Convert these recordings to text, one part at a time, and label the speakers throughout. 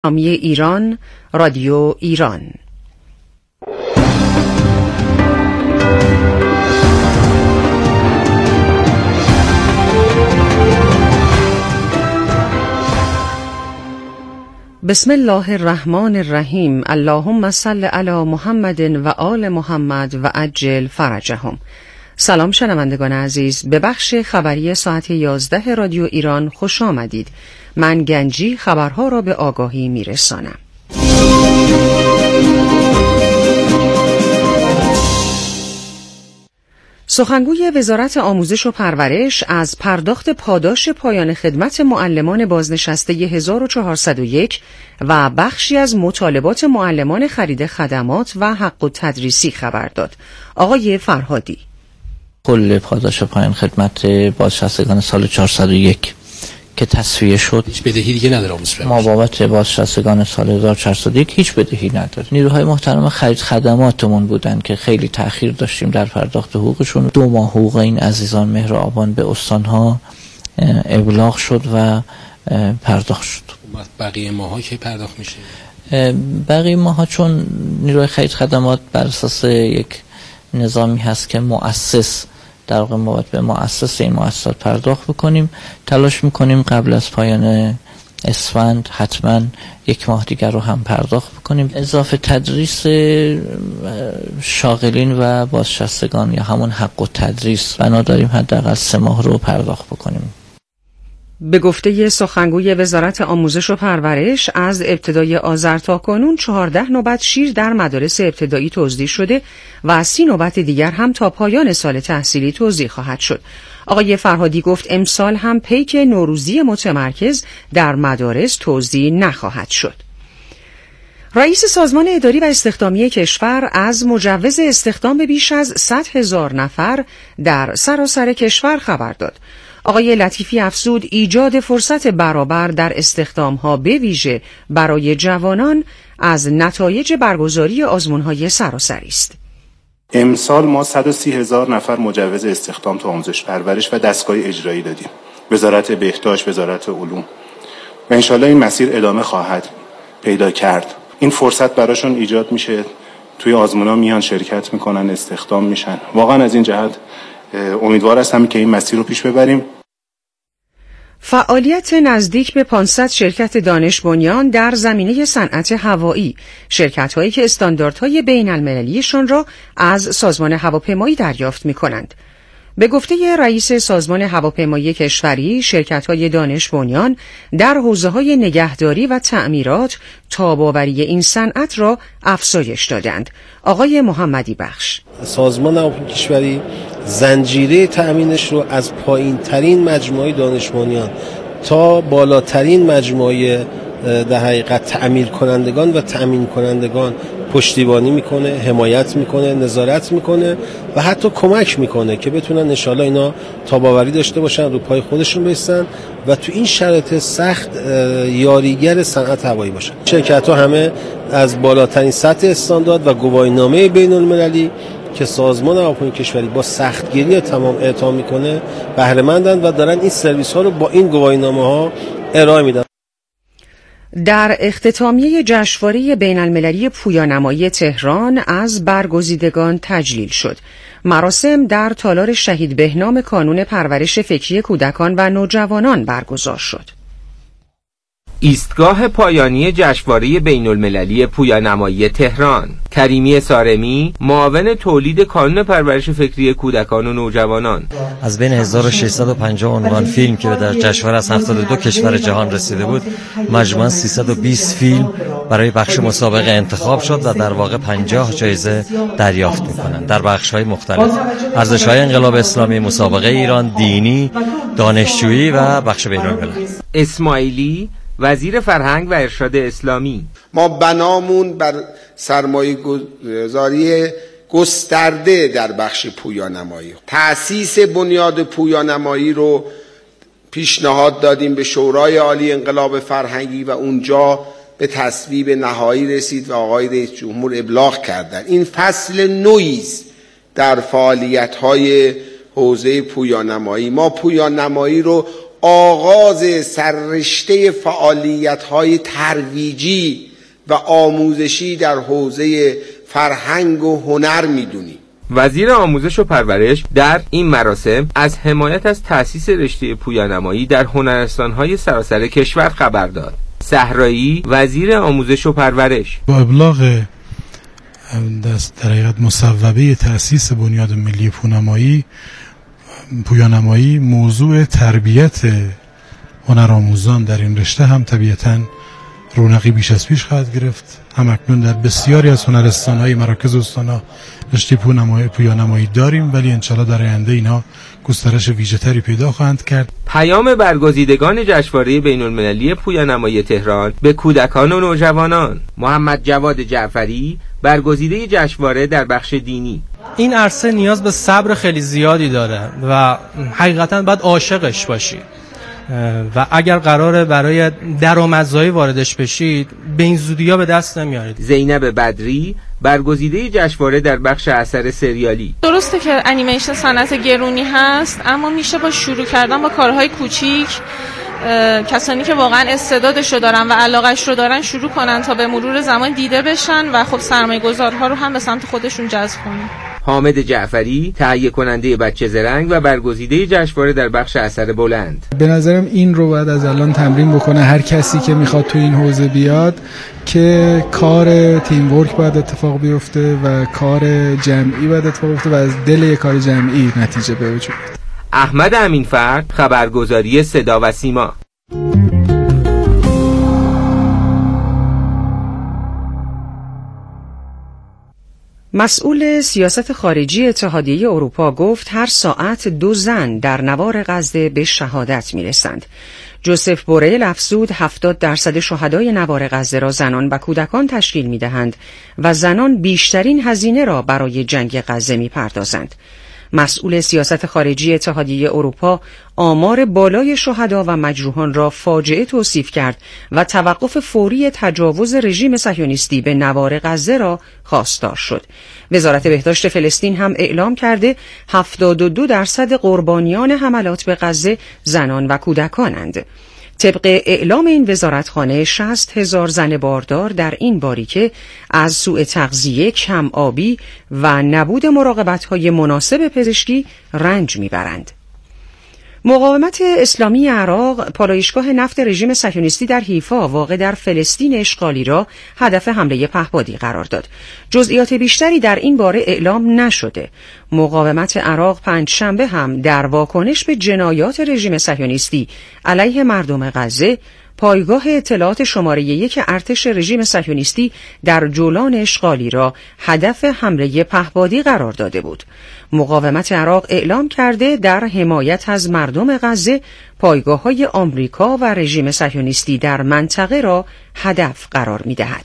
Speaker 1: ایران، رادیو ایران. بسم الله الرحمن الرحیم. اللهم صل علی محمد و آل محمد و عجل فرجهم. سلام شنوندگان عزیز، به بخش خبری ساعت 11 رادیو ایران خوش آمدید. من گنجی خبرها را به آگاهی میرسانم. سخنگوی وزارت آموزش و پرورش از پرداخت پاداش پایان خدمت معلمان بازنشسته 1401 و بخشی از مطالبات معلمان خرید خدمات و حق التدریسی خبر داد. آقای فرهادی:
Speaker 2: کل پاداش پایان خدمت بازنشستگان سال 401 که تصفیه شد،
Speaker 3: هیچ بدهی دیگه نداره آموزش.
Speaker 2: ما بابت بازنشستگان سال 1401 هیچ بدهی نداره. نیروهای محترم خرید خدماتمون بودن که خیلی تأخیر داشتیم در پرداخت حقوقشون. 2 ماه حقوق این عزیزان مهر و آبان به استانها ابلاغ شد و پرداخت شد.
Speaker 3: بقیه ماها که پرداخت میشه؟
Speaker 2: بقیه ماها چون نیروهای خرید خدمات بر اساس یک نظامی هست که مؤسس در واقع ما باید به مؤسس این مؤسسات پرداخت بکنیم، تلاش میکنیم قبل از پایان اسفند حتما 1 ماه دیگر رو هم پرداخت بکنیم. اضافه تدریس شاغلین و بازنشستگان یا همون حق التدریس بنا داریم حداقل 3 ماه رو پرداخت بکنیم.
Speaker 1: به گفته سخنگوی وزارت آموزش و پرورش، از ابتدای آذر تا کنون 14 نوبت شیر در مدارس ابتدایی توزیع شده و 30 نوبت دیگر هم تا پایان سال تحصیلی توزیع خواهد شد. آقای فرهادی گفت امسال هم پیک نوروزی متمرکز در مدارس توزیع نخواهد شد. رئیس سازمان اداری و استخدامی کشور از مجوز استخدام بیش از 100,000 نفر در سراسر کشور خبر داد. آقای لطیفی افزود ایجاد فرصت برابر در استخدام‌ها به ویژه برای جوانان از نتایج برگزاری آزمون‌های سراسری است.
Speaker 4: امسال ما 130,000 نفر مجوز استخدام تو آموزش پرورش و دستگاه اجرایی دادیم. وزارت بهداشت، وزارت علوم، و انشالله این مسیر ادامه خواهد پیدا کرد. این فرصت براشون ایجاد میشه، توی آزمون‌ها میان شرکت میکنن، استخدام میشن. واقعا از این جهت امیدوار هستم که این مسیر رو پیش ببریم.
Speaker 1: فعالیت نزدیک به 500 شرکت دانش بنیان در زمینه صنعت هوایی، شرکت‌هایی که استانداردهای بین‌المللیشان را از سازمان هواپیمایی دریافت می‌کنند. به گفته رئیس سازمان هواپیمایی کشوری، شرکت‌های دانش بنیان در حوزه‌های نگهداری و تعمیرات تاب‌آوری این صنعت را افزایش دادند. آقای محمدی بخش:
Speaker 5: سازمان هواپیمایی کشوری زنجیره تأمینش رو از پایین‌ترین مجموعه دانش بنیان تا بالاترین مجموعه در حقیقت تأمیر کنندگان و تأمین کنندگان پشتیبانی میکنه، حمایت میکنه، نظارت میکنه و حتی کمک میکنه که بتونن انشالله اینا تاب‌آوری داشته باشن، رو پای خودشون بایستن و تو این شرایط سخت یاریگر صنعت هوایی باشن. شرکت‌ها همه از بالاترین سطح استاندارد و گواهینامه بین‌المللی که سازمان هواپیمایی کشوری با سختگیری تمام اعطا میکنه بهره مندن و دارن این سرویس ها رو با این گواهینامه ها ارائه میدن.
Speaker 1: در اختتامیه جشنواره بین‌المللی پویانمایی تهران از برگزیدگان تجلیل شد. مراسم در تالار شهید بهنام کانون پرورش فکری کودکان و نوجوانان برگزار شد.
Speaker 6: ایستگاه پایانی جشنواره بین‌المللی پویانمایی تهران. کریمی سارمی، معاون تولید کانون پرورش فکری کودکان و نوجوانان:
Speaker 7: از بین 1650 عنوان فیلم که در جشنواره از 72 کشور جهان رسیده بود، مجموعاً 320 فیلم برای بخش مسابقه انتخاب شد و در واقع 50 جایزه دریافت می‌کنند در بخش‌های مختلف: ارزش‌های انقلاب اسلامی، مسابقه ایران، دینی، دانشجویی و بخش بین‌المللی.
Speaker 6: اسماعیلی، وزیر فرهنگ و ارشاد اسلامی:
Speaker 8: ما بنامون بر سرمایه‌گذاری گسترده در بخش پویانمایی، تأسیس بنیاد پویانمایی رو پیشنهاد دادیم به شورای عالی انقلاب فرهنگی و اونجا به تصویب نهایی رسید و آقای رئیس جمهور ابلاغ کردند. این فصل نوئی است در فعالیت‌های حوزه پویانمایی. ما پویانمایی رو آغاز سررشته فعالیت‌های ترویجی و آموزشی در حوزه فرهنگ و هنر می‌دونیم.
Speaker 6: وزیر آموزش و پرورش در این مراسم از حمایت از تأسیس رشته پویانمایی در هنرستان‌های سراسر کشور خبر داد. صحرایی، وزیر آموزش و پرورش:
Speaker 9: با ابلاغ در حقیقت مصوبه تأسیس بنیاد ملی پویانمایی موضوع تربیت هنرآموزان در این رشته هم طبیعتاً رونقی بیش از پیش خواهد گرفت. همکنون در بسیاری از هنرستان‌های مراکز استانا رشته پویانمایی داریم، ولی انشالله در آینده اینها گسترش ویژه‌تری پیدا خواهند کرد.
Speaker 6: پیام برگزیدگان جشنواره بین‌المللی پویانمایی تهران به کودکان و نوجوانان. محمد جواد جعفری، برگزیده جشنواره در بخش دینی:
Speaker 10: این عرصه نیاز به صبر خیلی زیادی داره و حقیقتاً باید عاشقش باشی و اگر قراره برای درآمدزایی واردش بشید به این زودی‌ها به دست نمیارید.
Speaker 6: زینب بدری، برگزیده جشنواره در بخش اثر سریالی:
Speaker 11: درسته که انیمیشن صنعت گرونی هست، اما میشه با شروع کردن با کارهای کوچیک کسانی که واقعا استعدادش رو دارن و علاقه‌اش رو دارن شروع کنن تا به مرور زمان دیده بشن و خب سرمایه‌گذارها رو هم به سمت خودشون جذب کنن.
Speaker 6: حامد جعفری، تهیه کننده بچه زرنگ و برگزیده جشنواره در بخش اثر بلند:
Speaker 12: به نظرم این رو باید از الان تمرین بکنه هر کسی که میخواد تو این حوزه بیاد، که کار تیم ورک باید اتفاق بیفته و کار جمعی باید اتفاق بیفته و از دل یک کار جمعی نتیجه به وجود بیاد.
Speaker 6: احمد امینفرد، خبرگزاری صدا و سیما:
Speaker 1: مسئول سیاست خارجی اتحادیه اروپا گفت هر ساعت 2 زن در نوار غزه به شهادت میرسند. جوزف بوریل افزود 70% شهدای نوار غزه را زنان و کودکان تشکیل می‌دهند و زنان بیشترین هزینه را برای جنگ غزه می‌پردازند. مسئول سیاست خارجی اتحادیه اروپا آمار بالای شهدا و مجروحان را فاجعه توصیف کرد و توقف فوری تجاوز رژیم صهیونیستی به نوار غزه را خواستار شد. وزارت بهداشت فلسطین هم اعلام کرده 72% قربانیان حملات به غزه زنان و کودکانند. طبق اعلام این وزارتخانه 60,000 زن باردار در این باریکه از سوء تغذیه، کم آبی و نبود مراقبت‌های مناسب پزشکی رنج میبرند. مقاومت اسلامی عراق پالایشگاه نفت رژیم صهیونیستی در حیفا واقع در فلسطین اشغالی را هدف حمله پهپادی قرار داد. جزئیات بیشتری در این باره اعلام نشده. مقاومت عراق پنجشنبه هم در واکنش به جنایات رژیم صهیونیستی علیه مردم غزه پایگاه اطلاعات شماره 1 ارتش رژیم صهیونیستی در جولان اشغالی را هدف حمله پهپادی قرار داده بود. مقاومت عراق اعلام کرده در حمایت از مردم غزه پایگاه‌های آمریکا و رژیم صهیونیستی در منطقه را هدف قرار می‌دهد.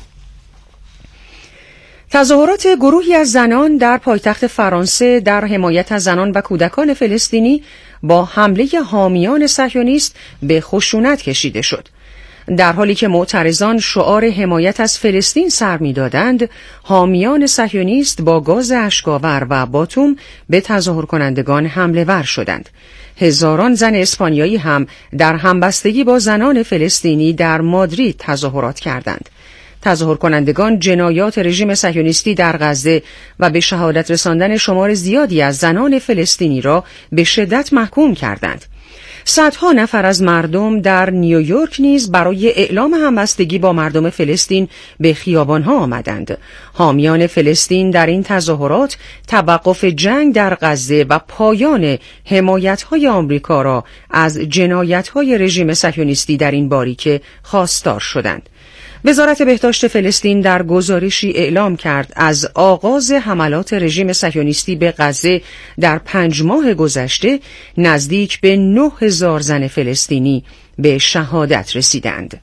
Speaker 1: تظاهرات گروهی از زنان در پایتخت فرانسه در حمایت از زنان و کودکان فلسطینی با حمله حامیان صهیونیست به خشونت کشیده شد. در حالی که معترضان شعار حمایت از فلسطین سر می‌دادند، حامیان صهیونیست با گاز اشک‌آور و باتوم به تظاهر کنندگان حمله ور شدند. هزاران زن اسپانیایی هم در همبستگی با زنان فلسطینی در مادرید تظاهرات کردند. تظاهر کنندگان جنایات رژیم صهیونیستی در غزه و به شهادت رساندن شمار زیادی از زنان فلسطینی را به شدت محکوم کردند. صدها نفر از مردم در نیویورک نیز برای اعلام همبستگی با مردم فلسطین به خیابانها آمدند. حامیان فلسطین در این تظاهرات توقف جنگ در غزه و پایان حمایت‌های آمریکا را از جنایت‌های رژیم صهیونیستی در این باریکه خواستار شدند. وزارت بهداشت فلسطین در گزارشی اعلام کرد از آغاز حملات رژیم صهیونیستی به غزه در 5 ماه گذشته نزدیک به 9,000 زن فلسطینی به شهادت رسیدند.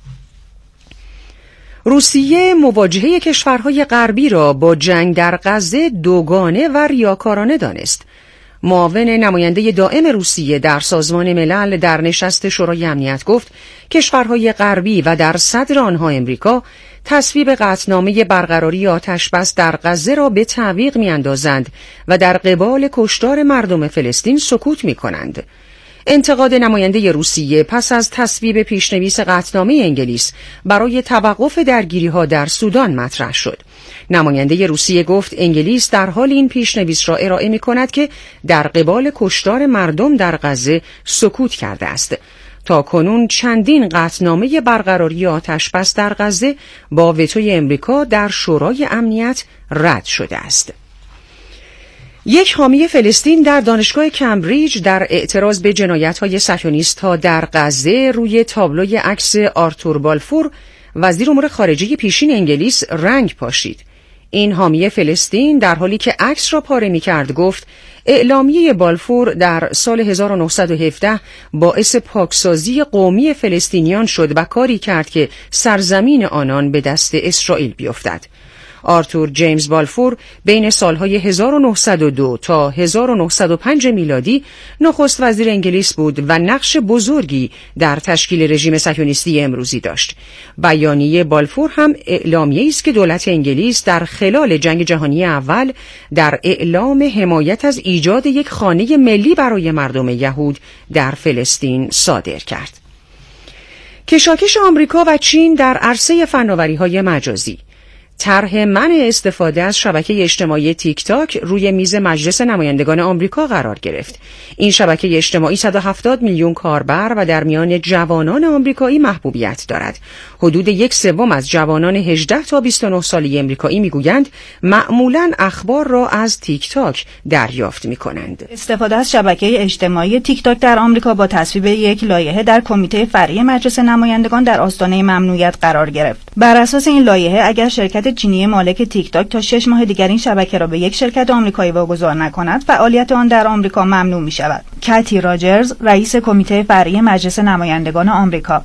Speaker 1: روسیه مواجهه کشورهای غربی را با جنگ در غزه دوگانه و ریاکارانه دانست. معاون نماینده دائم روسیه در سازمان ملل در نشست شورای امنیت گفت کشورهای غربی و در صدر آنها امریکا تصویب قطعنامه برقراری آتش‌بس در غزه را به تعویق می‌اندازند و در قبال کشتار مردم فلسطین سکوت می‌کنند. انتقاد نماینده روسیه پس از تصویب پیشنویس قطعنامه انگلیس برای توقف درگیری‌ها در سودان مطرح شد. نماینده روسیه گفت انگلیس در حال این پیشنویس را ارائه می‌کند که در قبال کشتار مردم در غزه سکوت کرده است. تا کنون چندین قطعنامه برقراری آتش‌بس در غزه با وتوی امریکا در شورای امنیت رد شده است. یک حامی فلسطین در دانشگاه کمبریج در اعتراض به جنایت‌های صهیونیست‌ها در غزه روی تابلوی عکس آرتور بالفور وزیر امور خارجه پیشین انگلیس رنگ پاشید. این حامی فلسطین در حالی که عکس را پاره می‌کرد گفت اعلامیه بالفور در سال 1917 باعث پاکسازی قومی فلسطینیان شد و کاری کرد که سرزمین آنان به دست اسرائیل بیفتد. آرتور جیمز بالفور بین سالهای 1902 تا 1905 میلادی نخست وزیر انگلیس بود و نقش بزرگی در تشکیل رژیم صهیونیستی امروزی داشت. بیانیه بالفور هم اعلامیه‌ای است که دولت انگلیس در خلال جنگ جهانی اول در اعلام حمایت از ایجاد یک خانه ملی برای مردم یهود در فلسطین صادر کرد. کشاکش آمریکا و چین در عرصه فناوری‌های مجازی. طرح منع استفاده از شبکه اجتماعی تیک تاک روی میز مجلس نمایندگان آمریکا قرار گرفت. این شبکه اجتماعی 170 میلیون کاربر و در میان جوانان آمریکایی محبوبیت دارد. حدود 1/3 از جوانان 18 تا 29 ساله آمریکایی میگویند معمولاً اخبار را از تیک تاک دریافت می‌کنند.
Speaker 13: استفاده از شبکه اجتماعی تیک تاک در آمریکا با تصویب یک لایحه در کمیته فرعی مجلس نمایندگان در آستانه ممنوعیت قرار گرفت. بر اساس این لایحه اگر شرکت چینی مالک تیک تاک تا 6 ماه دیگر این شبکه را به یک شرکت آمریکایی واگذار نکند، فعالیت آن در آمریکا ممنوع می شود. کاتی راجرز، رئیس کمیته فرعی مجلس نمایندگان آمریکا: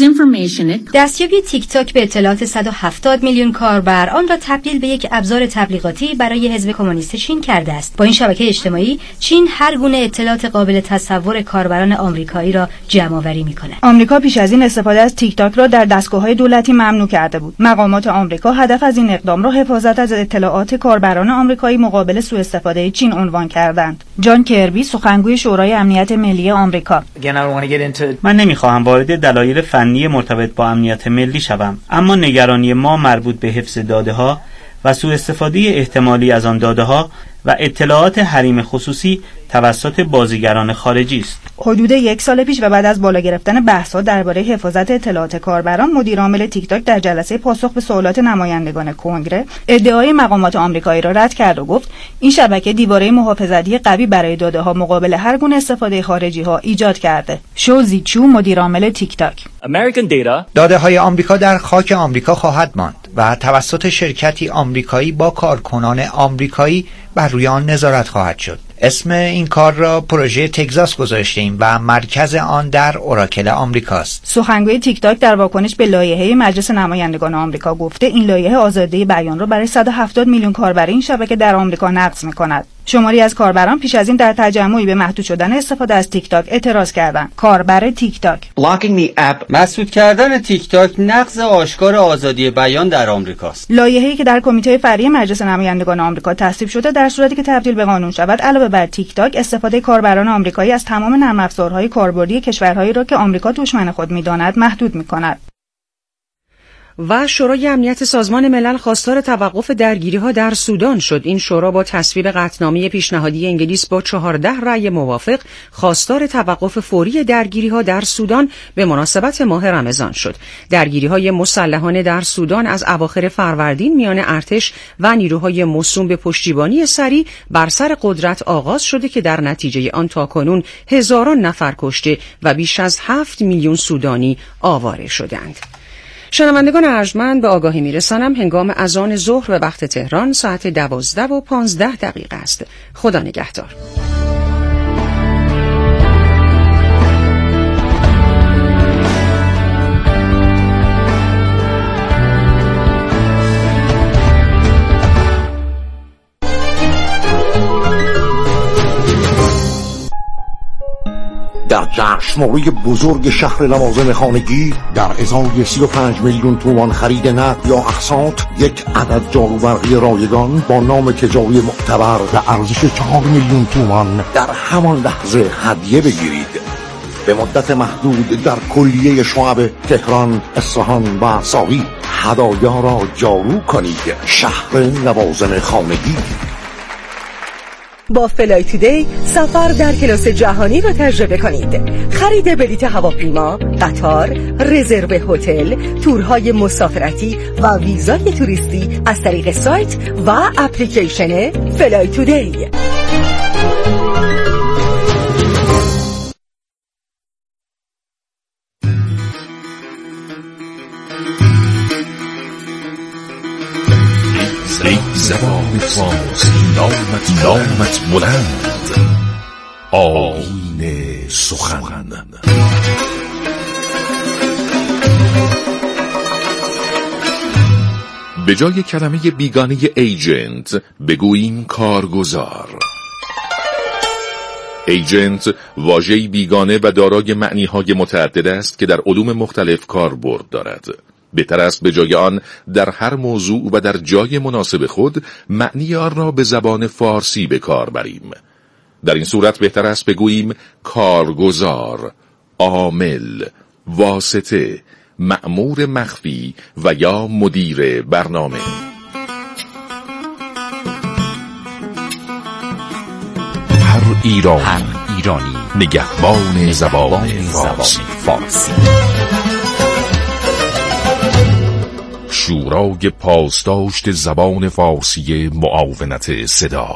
Speaker 14: دستیابی تیک تاک به اطلاعات 170 میلیون کاربر آن را تبدیل به یک ابزار تبلیغاتی برای حزب کمونیست چین کرده است. با این شبکه اجتماعی چین هر گونه اطلاعات قابل تصور کاربران آمریکایی را جمع‌آوری می‌کند.
Speaker 13: آمریکا پیش از این استفاده از تیک تاک را در دستگاه‌های دولتی ممنوع کرده بود. مقامات آمریکا هدف از این اقدام را حفاظت از اطلاعات کاربران آمریکایی مقابل سوء استفاده چین عنوان کردند. جان کربی، سخنگوی شورای امنیت ملی آمریکا:
Speaker 15: من نمیخواهم وارد دلایل فنی مرتبط با امنیت ملی شوم، اما نگرانی ما مربوط به حفظ داده‌ها و سوء استفاده احتمالی از آن داده‌ها و اطلاعات حریم خصوصی توسط بازیگران خارجی است.
Speaker 13: حدود 1 سال پیش و بعد از بالا گرفتن بحث‌ها درباره حفاظت اطلاعات کاربران، مدیر عامل تیک تاک در جلسه پاسخ به سوالات نمایندگان کنگره ادعای مقامات آمریکایی را رد کرد و گفت این شبکه دیواره محافظتی قوی برای داده‌ها مقابل هر گونه استفاده خارجی‌ها ایجاد کرده. شو زیچو، مدیر عامل تیک تاک:
Speaker 16: داده‌های آمریکا در خاک آمریکا خواهد ماند و توسط شرکتی آمریکایی با کارکنان آمریکایی بر روی آن نظارت خواهد شد. اسم این کار را پروژه تگزاس گذاشتیم و مرکز آن در اوراکل آمریکاست.
Speaker 13: سخنگوی تیک تاک در واکنش به لایحه مجلس نمایندگان آمریکا گفته این لایحه آزادی بیان را برای 170 میلیون کاربر این شبکه در آمریکا نقض می‌کند. شماری از کاربران پیش از این در تجمعی به محدود شدن استفاده از تیک تاک اعتراض کردند. کاربر تیک تاک:
Speaker 17: مسدود کردن تیک تاک نقض آشکار آزادی بیان در آمریکاست.
Speaker 13: لایحه‌ای که در کمیته فرعی مجلس نمایندگان آمریکا تصویب شده در صورتی که تبدیل به قانون شود، علاوه بر تیک تاک استفاده کاربران آمریکایی از تمام نرم افزارهای کاربردی کشورهایی را که آمریکا دشمن خود می‌داند محدود می‌کند.
Speaker 1: و شورای امنیت سازمان ملل خواستار توقف درگیری‌ها در سودان شد. این شورا با تصویب قطعنامه پیشنهادی انگلیس با 14 رأی موافق خواستار توقف فوری درگیری‌ها در سودان به مناسبت ماه رمضان شد. درگیری‌های مسلحانه در سودان از اواخر فروردین میان ارتش و نیروهای موسوم به پشتیبانی سریع بر سر قدرت آغاز شده که در نتیجه آن تاکنون هزاران نفر کشته و بیش از 7 میلیون سودانی آواره شدند. شنوندگان ارجمند، به آگاهی میرسانم هنگام اذان ظهر به وقت تهران ساعت 12:15 است. خدا نگهدار.
Speaker 18: در جشنواره بزرگ شهر لوازم خانگی در ازای 35 میلیون تومان خرید نقد یا اقساط یک عدد جاروبرقی رایگان با نام تجاری معتبر به ارزش 4 میلیون تومان در همان لحظه هدیه بگیرید. به مدت محدود در کلیه شعب تهران، اصفهان و ساقی هدایا را جارو کنید. شهر لوازم خانگی.
Speaker 19: با فلای تودی سفر در کلاس جهانی را تجربه کنید. خرید بلیط هواپیما، قطار، رزرو هتل، تورهای مسافرتی و ویزای توریستی از طریق سایت و اپلیکیشن فلای تودی.
Speaker 20: زبان فارسی نامت بلند، آیین سخن. به جای کلمه بیگانه ایجنت بگوییم کارگزار. ایجنت واژه‌ای بیگانه و دارای معنی‌های متعدد است که در علوم مختلف کاربرد دارد. بهتر است به جای آن در هر موضوع و در جای مناسب خود معنی آن را به زبان فارسی به کار بریم. در این صورت بهتر است بگوییم کارگزار، عامل، واسطه، مأمور مخفی و یا مدیر برنامه. هر ایرانی نگهبان زبان فارسی. شورای پاسداشت زبان فارسی معاونت صدا.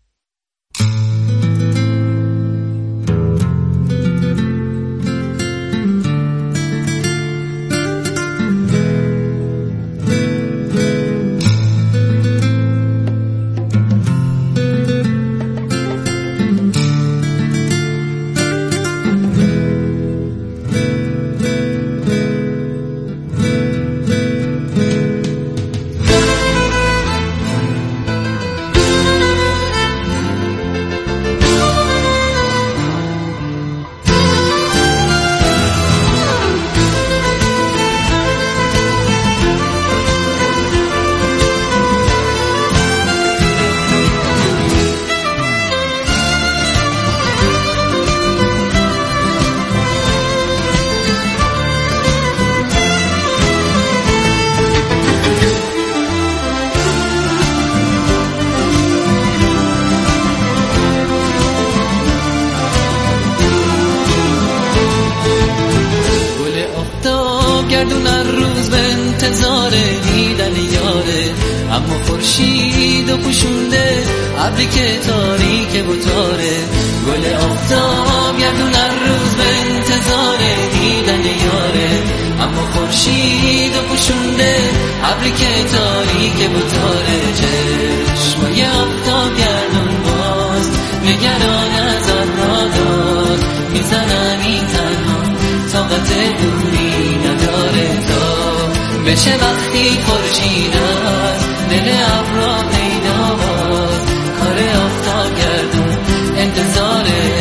Speaker 21: گردون هر روز به انتظار دیدن یاره، اما خورشید و پوشونده ابری که تاریک و تاره. گل آفتاب گردون هر روز به انتظار دیدن یاره، اما خورشید و پوشونده ابری که تاریک و تاره. چشمای آفتاب گردون باز نگران از ابرادار، میزنن این تنها طاقت دوری نداره تا بشه وقتی خورشید از دل ابرا پیدا باز. کار آفتاب گردون انتظاره.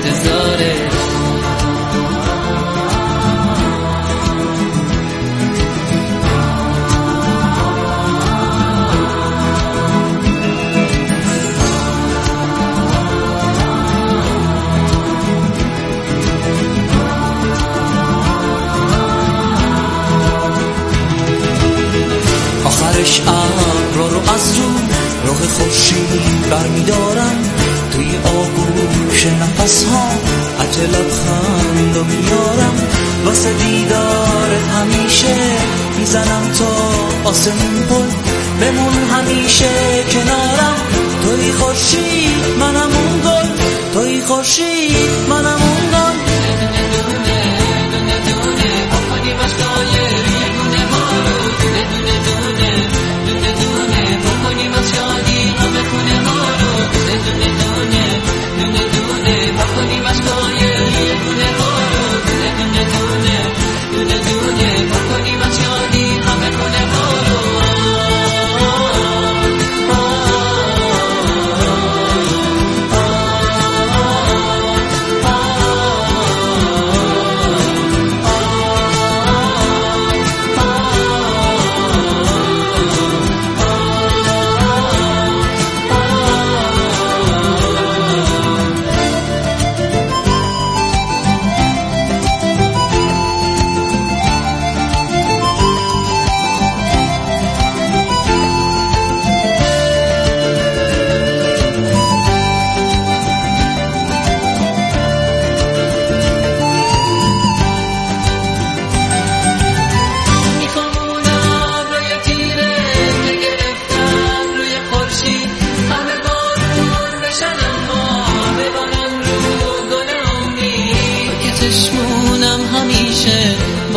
Speaker 21: آخرش ابرا رو از راه خورشید برمیدارم، توی آغوش نفس ها عجله لبخند رو میارم. واسه دیدارت همیشه میزنم تا آسمون پل، بمون همیشه کنارم. توی خورشید منم اون گل، توی خورشید منم اون گل.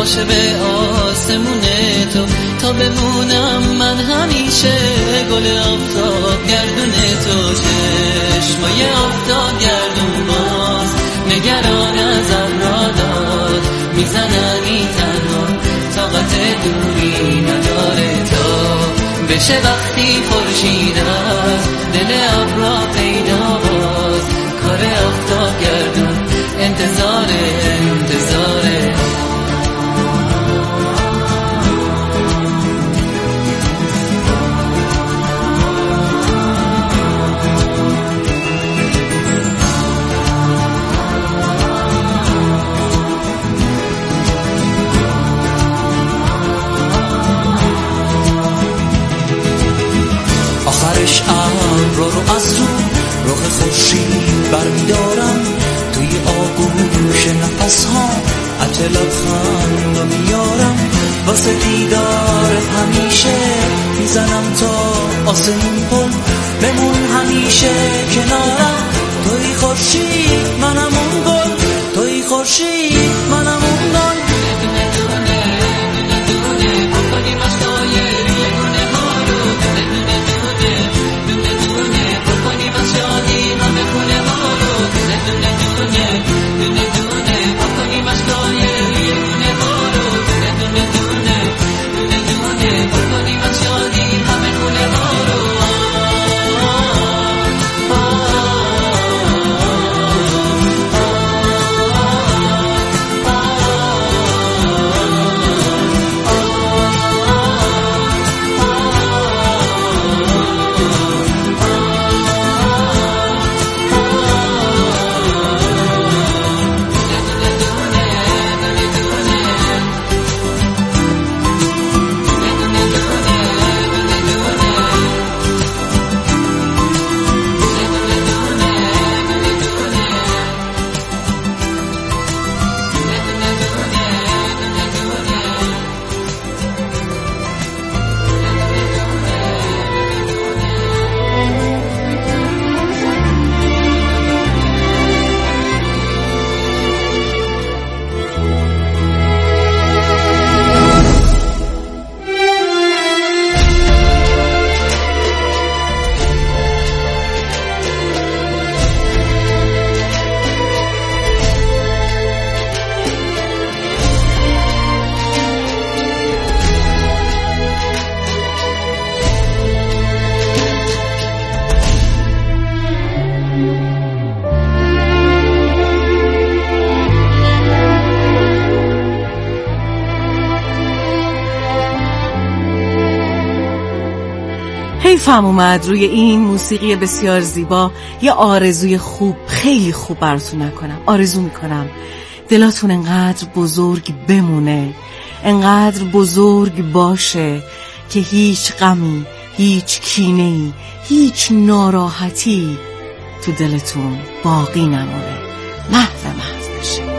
Speaker 21: باشه به آسمون تو، تا بمونم من همیشه گل آفتاب گردون تو. چشمای آفتاب گردون باز نگران از ابراداد میزنن این تنها، طاقت دوری نداره تا بشه وقتی خورشید از دل ابرا پیدا. باز کار آفتاب گردون انتظاره. آخرش ابر رو از رخ خورشید برمیدارم، توی آغوش نفس ها عطر لبخند رو میارم، واسه دیدار همیشه میزنم تا آسمون پل، بمون همیشه کنارم. توی خورشید منم اون گل، توی خورشید منم اون گل.
Speaker 3: حیفم اومد روی این موسیقی بسیار زیبا یه آرزوی خوب، خیلی خوب براتون نکنم. آرزو میکنم دلاتون انقدر بزرگ بمونه، انقدر بزرگ باشه که هیچ غمی، هیچ کینه‌ای، هیچ ناراحتی تو دلتون باقی نمونه، محو بشه.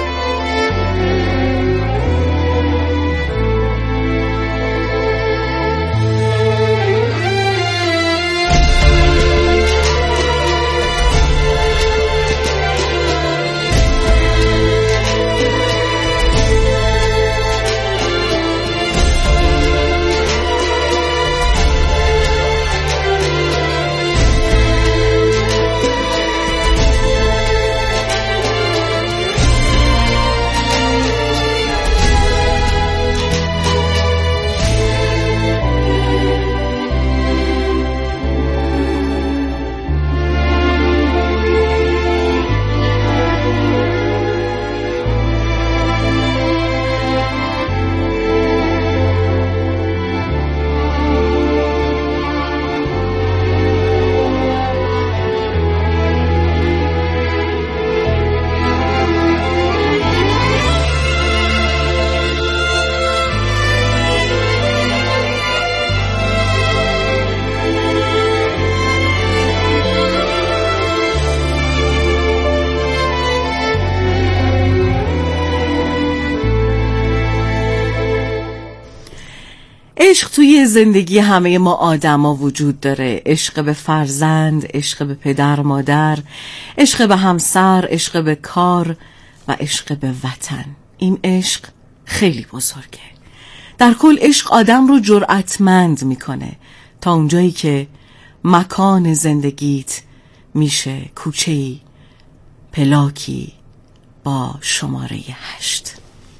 Speaker 3: عشق توی زندگی همه ما آدما وجود داره. عشق به فرزند، عشق به پدر مادر، عشق به همسر، عشق به کار و عشق به وطن. این عشق خیلی بزرگه. در کل عشق آدم رو جرأتمند میکنه تا اونجایی که مکان زندگیت میشه کوچه‌ای پلاکی با شماره 8.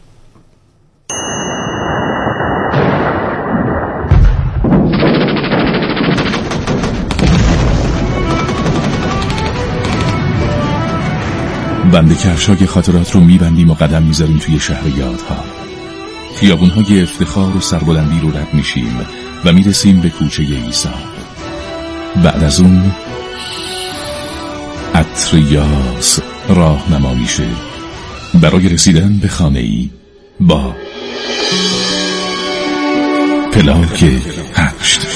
Speaker 20: بند کفشای خاطرات رو میبندیم و قدم میذاریم توی شهر یادها. خیابونهای افتخار و سربلندی رو رد میشیم و میرسیم به کوچه عیسی. بعد از اون عطر یاس راهنما میشه برای رسیدن به خانه‌ای با پلاک 8.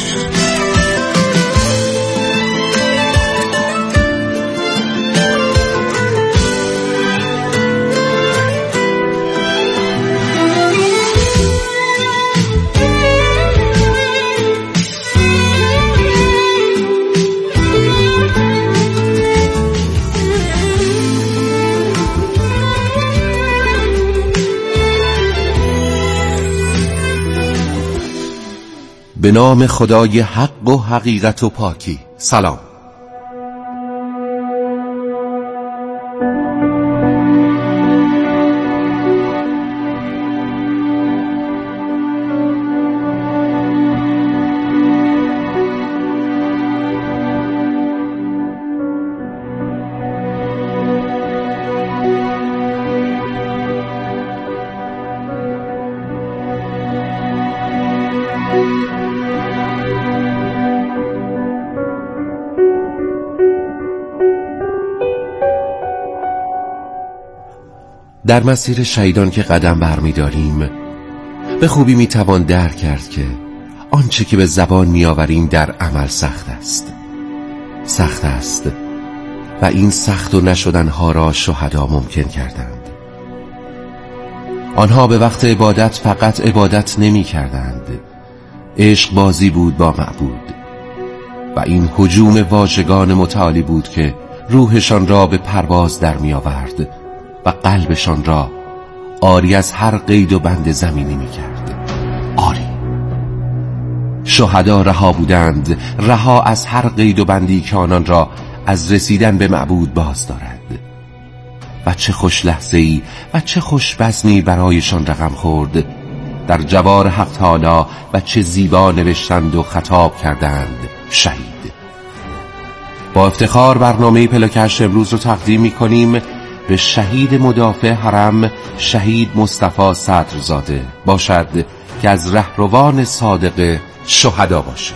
Speaker 2: به نام خدای حق و حقیقت و پاکی. سلام. در مسیر شهیدان که قدم برمی‌داریم به خوبی میتوان درک کرد که آنچه که به زبان میآوریم در عمل سخت است و این سخت و نشدنها را شهدا ممکن کردند. آنها به وقت عبادت فقط عبادت نمی کردند، عشق بازی بود با معبود و این هجوم واژگان متعالی بود که روحشان را به پرواز در می آورد و قلبشان را آری از هر قید و بند زمینی می کرد. آری، شهدا رها بودند، رها از هر قید و بندی که آنان را از رسیدن به معبود باز دارد. و چه خوش لحظه‌ای و چه خوش بزمی برایشان رقم خورد در جوار حق تعالی و چه زیبا نوشتند و خطاب کردند شهید. با افتخار برنامه پلاکش امروز رو تقدیم می کنیم به شهید مدافع حرم، شهید مصطفی صدرزاده. باشد که از رهروان صادق شهدا باشد.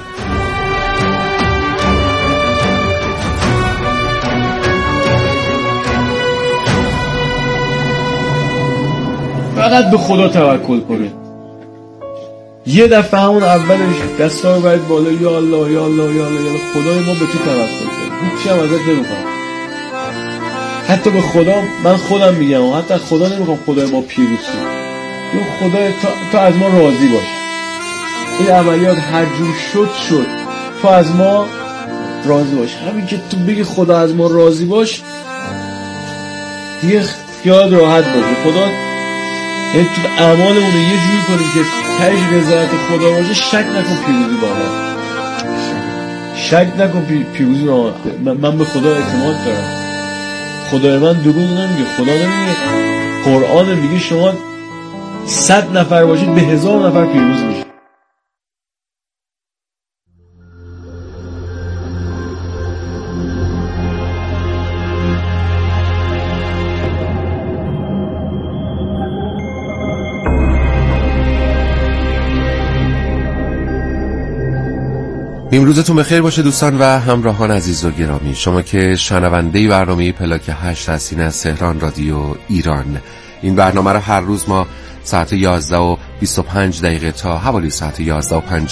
Speaker 22: فقط به خدا توکل کنه. یه دفعه همون اولش دستا رو برید بالا، یا الله یا الله یا الله یا الله، خدای ما به تو توکل کنه، هیچی هم ازت نمیخوام. حتی به خدا من خودم میگم، حتی خدا نمیخوام خدای ما پیروز شه، خدای تو از ما راضی باش. این عملیات هر جور شد تو از ما راضی باش. همین که تو بگی خدا از ما راضی باش دیگه خیال راحت باش. خدا یعنی تو اعمالمون رو یه جوری کنیم که تهش رضایت خدا باشه. شک نکن پیروزی بالا، شک نکن پیروزی بالا. من به خدا اعتماد دارم. خدای من دروغ نمیگه. خدا نمیگه، قرآن میگه شما 100 نفر باشید به 1000 نفر پیروز میشه.
Speaker 2: امروزتون بخیر باشه دوستان و همراهان عزیز و گرامی. شما که شنونده برنامه پلاک 8 هستین از تهران رادیو ایران. این برنامه رو هر روز ما ساعت 11:25 تا حوالی ساعت 11:50